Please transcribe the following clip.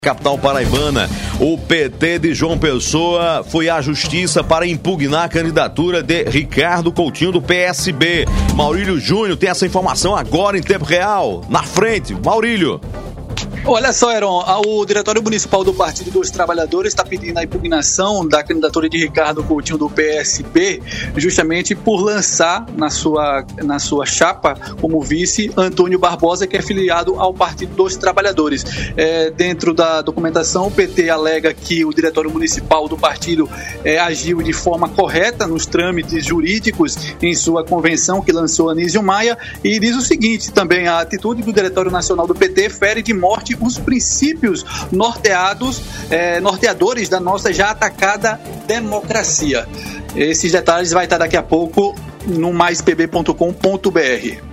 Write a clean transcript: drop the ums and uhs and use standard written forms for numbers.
Capital paraibana, o PT de João Pessoa foi à justiça para impugnar a candidatura de Ricardo Coutinho do PSB. Maurílio Júnior tem essa informação agora em tempo real. Na frente, Maurílio. Olha só, Heron, o Diretório Municipal do Partido dos Trabalhadores está pedindo a impugnação da candidatura de Ricardo Coutinho do PSB, justamente por lançar na sua chapa como vice Antônio Barbosa, que é filiado ao Partido dos Trabalhadores. Dentro da documentação, o PT alega que o Diretório Municipal do partido agiu de forma correta nos trâmites jurídicos em sua convenção que lançou Anísio Maia, e diz o seguinte também: a atitude do Diretório Nacional do PT fere de morte os princípios norteadores da nossa já atacada democracia. Esses detalhes vai estar daqui a pouco no maispb.com.br.